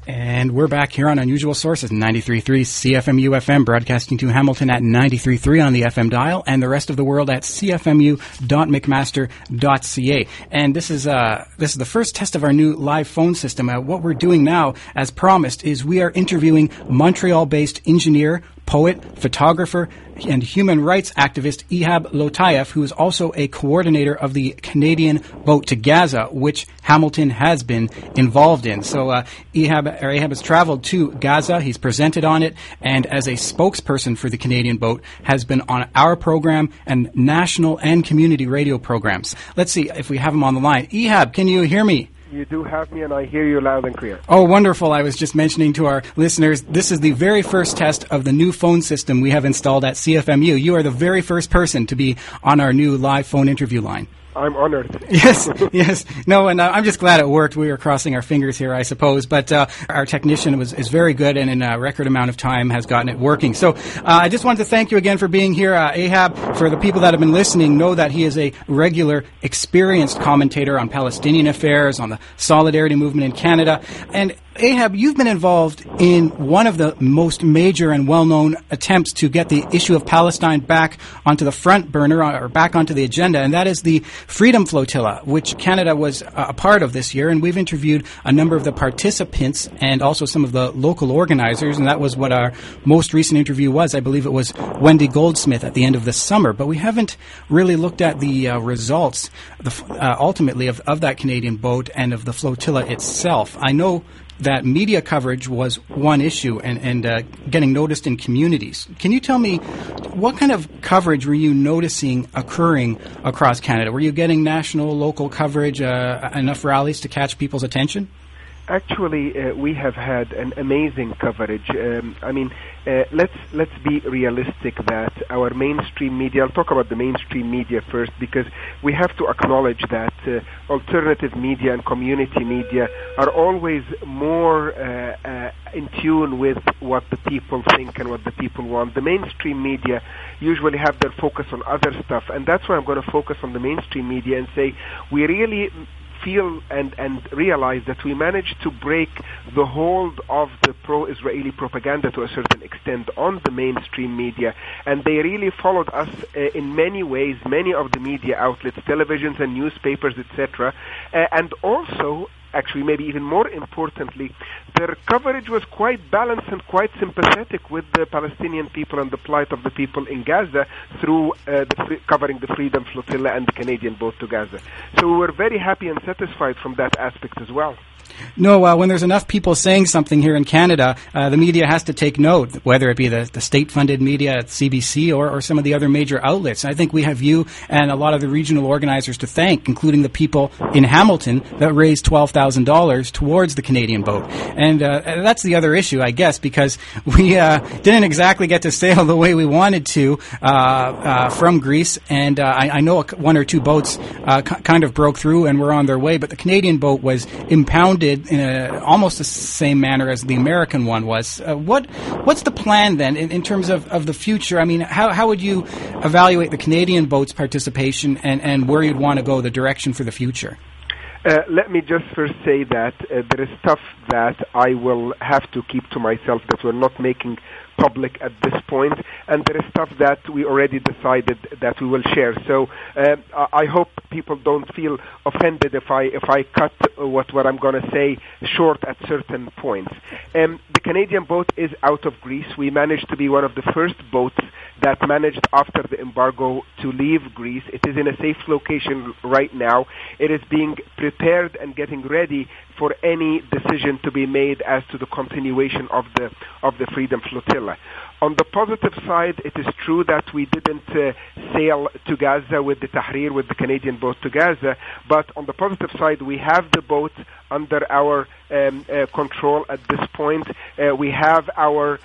And we're back here on Unusual Sources, 93.3 CFMU FM, broadcasting to Hamilton at 93.3 on the FM dial, and the rest of the world at cfmu.mcmaster.ca. And this is the first test of our new live phone system. What we're doing now, as promised, is we are interviewing Montreal-based engineer, poet, photographer, and human rights activist Ihab Lotaif, who is also a coordinator of the Canadian Boat to Gaza, which Hamilton has been involved in. So Ihab has traveled to Gaza, he's presented on it, and as a spokesperson for the Canadian Boat, has been on our program and national and community radio programs. Let's see if we have him on the line. Ihab, can you hear me? You do have me, and I hear you loud and clear. Oh, wonderful. I was just mentioning to our listeners, this is the very first test of the new phone system we have installed at CFMU. You are the very first person to be on our new live phone interview line. I'm honored. Yes. No, and I'm just glad it worked. We were crossing our fingers here, I suppose. But our technician is very good, and in a record amount of time has gotten it working. So I just wanted to thank you again for being here. Ihab, for the people that have been listening, know that he is a regular, experienced commentator on Palestinian affairs, on the Solidarity Movement in Canada. And Ihab, you've been involved in one of the most major and well-known attempts to get the issue of Palestine back onto the front burner, or back onto the agenda, and that is the Freedom Flotilla, which Canada was a part of this year. And we've interviewed a number of the participants and also some of the local organizers, and that was what our most recent interview was. I believe it was Wendy Goldsmith at the end of the summer. But we haven't really looked at the results, ultimately, of that Canadian boat and of the flotilla itself. I know that media coverage was one issue and getting noticed in communities. Can you tell me what kind of coverage were you noticing occurring across Canada? Were you getting national, local coverage, enough rallies to catch people's attention? Actually, we have had an amazing coverage. Let's be realistic that our mainstream media, I'll talk about the mainstream media first, because we have to acknowledge that alternative media and community media are always more in tune with what the people think and what the people want. The mainstream media usually have their focus on other stuff, and that's why I'm going to focus on the mainstream media and say we really feel and realize that we managed to break the hold of the pro-Israeli propaganda to a certain extent on the mainstream media, and they really followed us in many ways, many of the media outlets, televisions and newspapers, etc., and also, actually maybe even more importantly, their coverage was quite balanced and quite sympathetic with the Palestinian people and the plight of the people in Gaza through covering the Freedom Flotilla and the Canadian Boat to Gaza. So we were very happy and satisfied from that aspect as well. No, when there's enough people saying something here in Canada, the media has to take note, whether it be the state-funded media at CBC or some of the other major outlets. I think we have you and a lot of the regional organizers to thank, including the people in Hamilton that raised $12,000 towards the Canadian boat. And that's the other issue, I guess, because we didn't exactly get to sail the way we wanted to from Greece. And I know one or two boats kind of broke through and were on their way, but the Canadian boat was impounded in almost the same manner as the American one was. What's the plan then in terms of the future? I mean, how would you evaluate the Canadian boat's participation and where you'd want to go, the direction for the future? Let me just first say that there is stuff that I will have to keep to myself that we're not making public at this point, and there is stuff that we already decided that we will share. So I hope people don't feel offended if I cut what I'm going to say short at certain points. The Canadian boat is out of Greece. We managed to be one of the first boats that managed after the embargo to leave Greece. It is in a safe location right now. It is being prepared and getting ready for any decision to be made as to the continuation of the Freedom Flotilla. On the positive side, it is true that we didn't sail to Gaza with the Tahrir, with the Canadian boat to Gaza, but on the positive side, we have the boat under our control at this point. We have our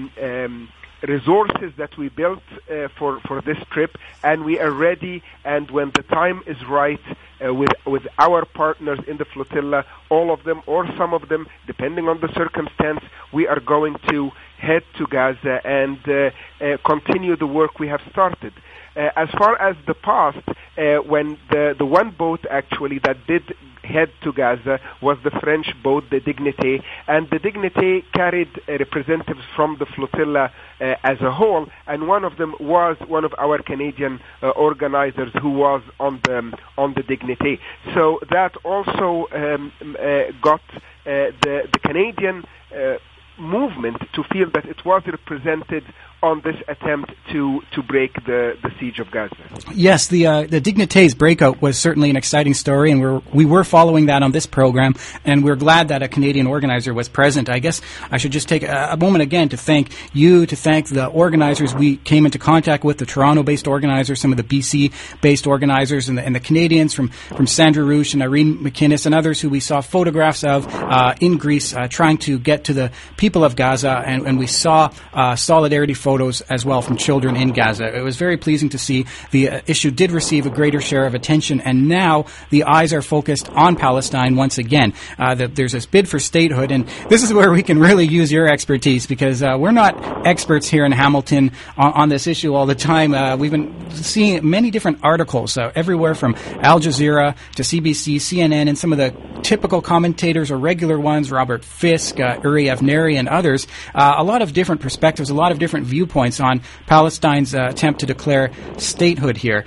resources that we built for this trip, and we are ready, and when the time is right, with our partners in the flotilla, all of them or some of them, depending on the circumstance, we are going to head to Gaza and continue the work we have started. As far as the past, when the one boat actually that did head to Gaza was the French boat, the Dignité, and the Dignité carried representatives from the flotilla as a whole, and one of them was one of our Canadian organizers who was on the Dignité. So that also got the Canadian movement to feel that it was represented on this attempt to break the siege of Gaza. Yes, the Dignité's breakout was certainly an exciting story, and we were following that on this program, and we're glad that a Canadian organizer was present. I guess I should just take a moment again to thank you, to thank the organizers we came into contact with, the Toronto-based organizers, some of the BC-based organizers, and the Canadians from Sandra Rouche and Irene McInnes and others who we saw photographs of in Greece trying to get to the people of Gaza, and we saw solidarity photos as well from children in Gaza. It was very pleasing to see. The issue did receive a greater share of attention, and now the eyes are focused on Palestine once again. There's this bid for statehood, and this is where we can really use your expertise, because we're not experts here in Hamilton on this issue all the time. We've been seeing many different articles everywhere from Al Jazeera to CBC, CNN, and some of the typical commentators or regular ones, Robert Fisk, Uri Avneri, and others. A lot of different perspectives, a lot of different viewpoints on Palestine's attempt to declare statehood here.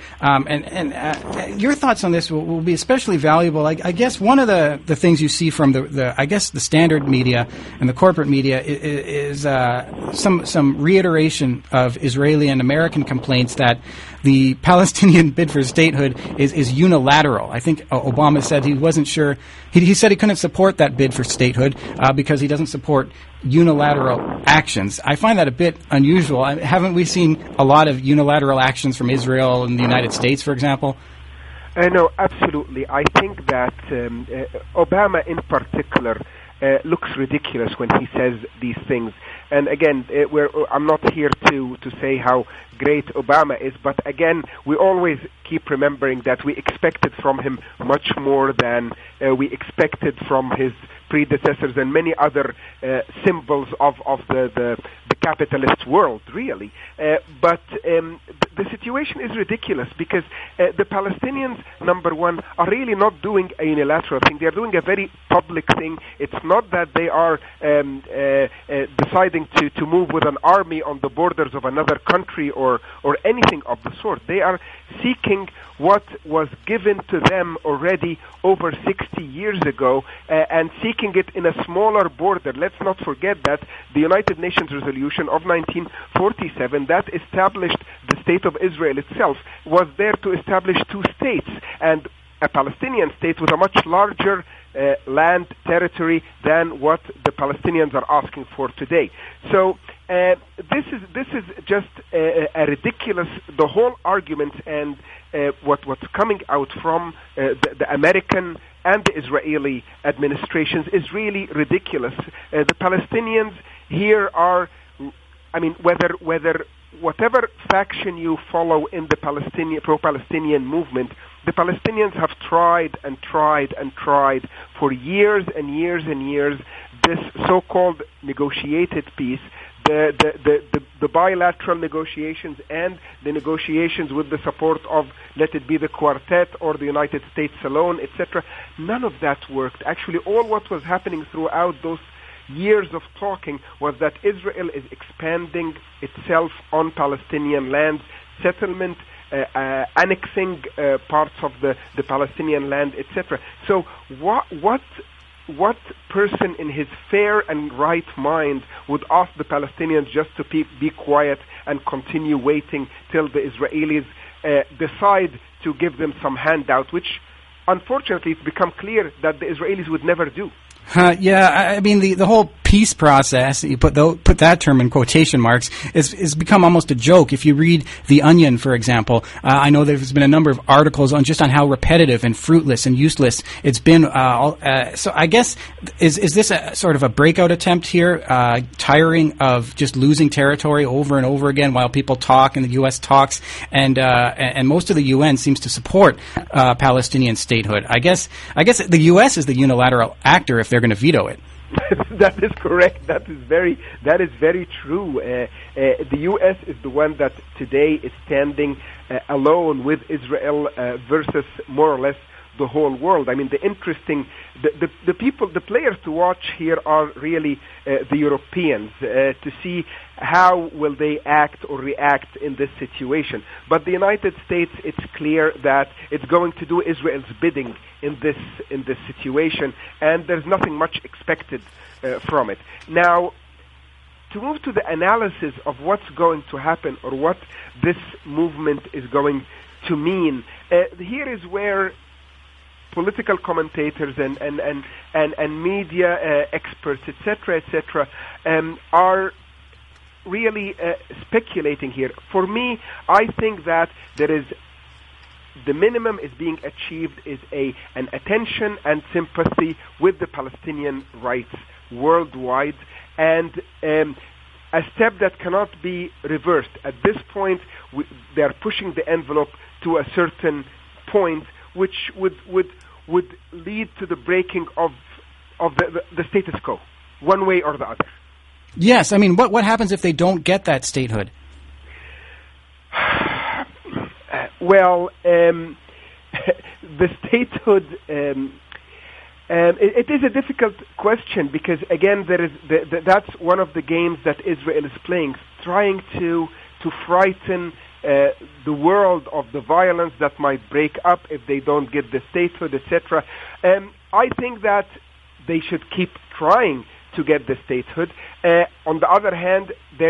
And your thoughts on this will be especially valuable. I guess one of the things you see from the standard media and the corporate media is some reiteration of Israeli and American complaints that the Palestinian bid for statehood is unilateral. I think Obama said he wasn't sure. He said he couldn't support that bid for statehood because he doesn't support unilateral actions. I find that a bit unusual. Haven't we seen a lot of unilateral actions from Israel and the United States, for example? No, absolutely. I think that Obama in particular looks ridiculous when he says these things. And again, I'm not here to say how great Obama is, but again, we always keep remembering that we expected from him much more than we expected from his predecessors and many other symbols of the capitalist world, really. But the situation is ridiculous because the Palestinians, number one, are really not doing a unilateral thing. They're doing a very public thing. It's not that they are deciding to move with an army on the borders of another country or anything of the sort. They are seeking what was given to them already over 60 years ago and seeking it in a smaller border. Let's not forget that the United Nations resolution of 1947 that established the state of Israel itself was there to establish two states, and a Palestinian state with a much larger land territory than what the Palestinians are asking for today. So this is just a ridiculous, the whole argument and what's coming out from the American and the Israeli administrations is really ridiculous. The Palestinians here are, I mean, whatever faction you follow in the pro-Palestinian movement, the Palestinians have tried and tried and tried for years and years and years this so-called negotiated peace, the bilateral negotiations and the negotiations with the support of, let it be the Quartet or the United States alone, etc. None of that worked. Actually, all what was happening throughout those years of talking was that Israel is expanding itself on Palestinian lands, settlement, annexing parts of the Palestinian land, etc. So what person in his fair and right mind would ask the Palestinians just to be quiet and continue waiting till the Israelis decide to give them some handout, which unfortunately it's become clear that the Israelis would never do. I mean, the whole peace process, you put that term in quotation marks, is become almost a joke. If you read The Onion, for example, I know there's been a number of articles on how repetitive and fruitless and useless it's been. So I guess, is this a sort of a breakout attempt here, tiring of just losing territory over and over again while people talk and the U.S. talks, and most of the UN seems to support Palestinian statehood. I guess the U.S. is the unilateral actor if they're going to veto it. That is correct. That is very true. The U.S. is the one that today is standing alone with Israel versus more or less the whole world. I mean, the people, the players to watch here are really the Europeans, to see how will they act or react in this situation. But the United States, it's clear that it's going to do Israel's bidding in this situation, and there's nothing much expected from it. Now, to move to the analysis of what's going to happen or what this movement is going to mean, here is where political commentators and media experts, etc., are really speculating here. For me, I think that there is the minimum is being achieved is an attention and sympathy with the Palestinian rights worldwide, and a step that cannot be reversed. At this point, they are pushing the envelope to a certain point, which would lead to the breaking of the status quo, one way or the other. Yes, I mean, what happens if they don't get that statehood? Well, the statehood. It is a difficult question because, again, there is that's one of the games that Israel is playing, trying to frighten the world of the violence that might break up if they don't get the statehood, etc. I think that they should keep trying to get the statehood. On the other hand,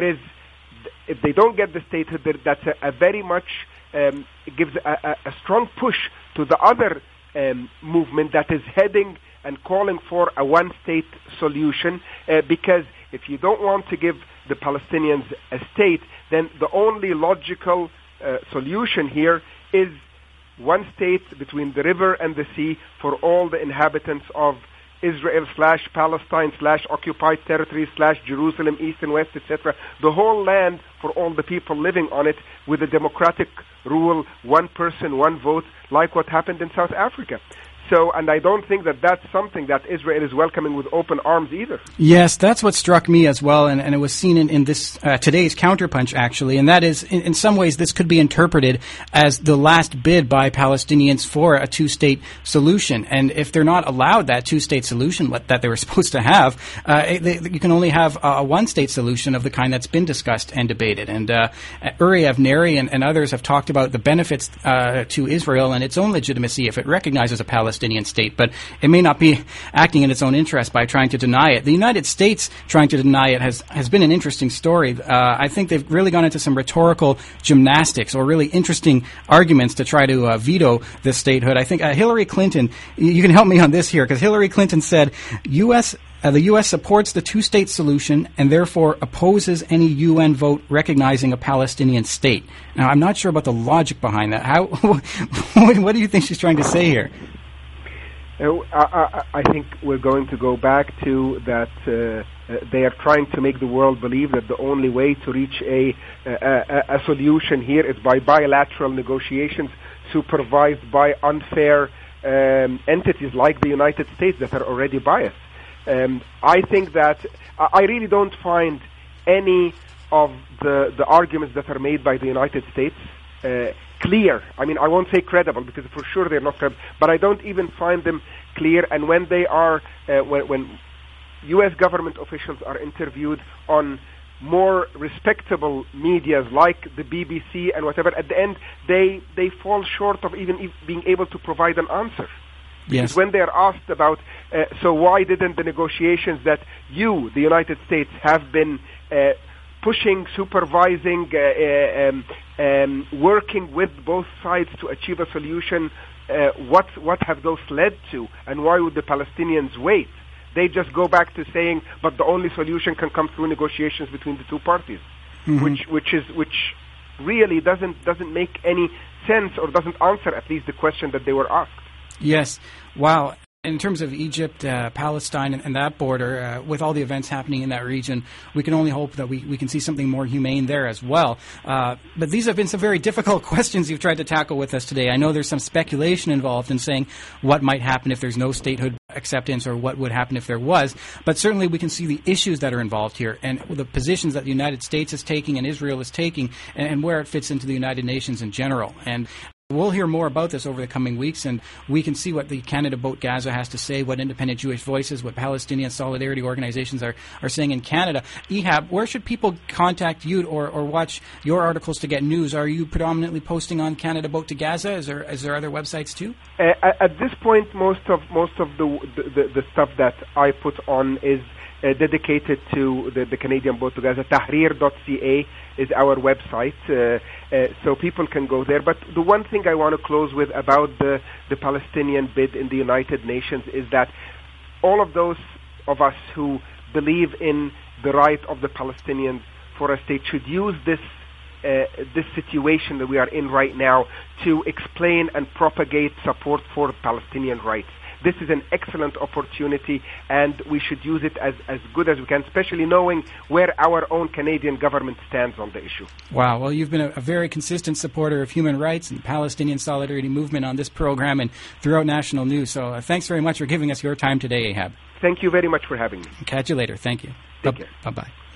if they don't get the statehood, that's a very much gives a strong push to the other movement that is heading and calling for a one-state solution, because if you don't want to give the Palestinians a state, then the only logical solution here is one state between the river and the sea for all the inhabitants of Israel/Palestine/occupied territories /Jerusalem, East and West, etc. The whole land for all the people living on it with a democratic rule, one person, one vote, like what happened in South Africa. So, and I don't think that that's something that Israel is welcoming with open arms either. Yes, that's what struck me as well, and it was seen in this today's Counterpunch, actually, and that is, in some ways, this could be interpreted as the last bid by Palestinians for a two-state solution. And if they're not allowed that two-state solution that they were supposed to have, you can only have a one-state solution of the kind that's been discussed and debated. And Uri Avneri and others have talked about the benefits to Israel and its own legitimacy if it recognizes a Palestinian state, but it may not be acting in its own interest by trying to deny it. The United States trying to deny it has been an interesting story. I think they've really gone into some rhetorical gymnastics or really interesting arguments to try to veto this statehood. I think Hillary Clinton, you can help me on this here, because Hillary Clinton said the U.S. supports the two-state solution and therefore opposes any UN vote recognizing a Palestinian state. Now, I'm not sure about the logic behind that. What do you think she's trying to say here? I think we're going to go back to that. They are trying to make the world believe that the only way to reach a solution here is by bilateral negotiations supervised by unfair entities like the United States that are already biased. I think that I really don't find any of the arguments that are made by the United States clear. I mean, I won't say credible, because for sure they're not credible, but I don't even find them clear. And when they are, when U.S. government officials are interviewed on more respectable medias like the BBC and whatever, at the end they fall short of even being able to provide an answer. Because yes. When they are asked about, so why didn't the negotiations that you, the United States, have been pushing, supervising, working with both sides to achieve a solution, what have those led to, and why would the Palestinians wait? They just go back to saying, but the only solution can come through negotiations between the two parties, which really doesn't make any sense, or doesn't answer at least the question that they were asked. Yes. Wow. In terms of Egypt, Palestine, and that border, with all the events happening in that region, we can only hope that we can see something more humane there as well. But these have been some very difficult questions you've tried to tackle with us today. I know there's some speculation involved in saying what might happen if there's no statehood acceptance, or what would happen if there was. But certainly we can see the issues that are involved here, and the positions that the United States is taking and Israel is taking, and where it fits into the United Nations in general. And We'll hear more about this over the coming weeks, and we can see what the Canada Vote Gaza has to say, what independent Jewish voices, what Palestinian solidarity organizations are saying in Canada. Ehab, where should people contact you or watch your articles to get news? Are you predominantly posting on Canada Vote to Gaza? Is there other websites too? At this point, most of the stuff that I put on is dedicated to the Canadian Vote to Gaza. Tahrir.ca is our website, so people can go there. But the one thing I want to close with about the Palestinian bid in the United Nations is that all of those of us who believe in the right of the Palestinians for a state should use this situation that we are in right now to explain and propagate support for Palestinian rights. This is an excellent opportunity, and we should use it as good as we can, especially knowing where our own Canadian government stands on the issue. Wow. Well, you've been a very consistent supporter of human rights and the Palestinian solidarity movement on this program and throughout national news. So thanks very much for giving us your time today, Ehab. Thank you very much for having me. Catch you later. Thank you. Take care. Bye-bye.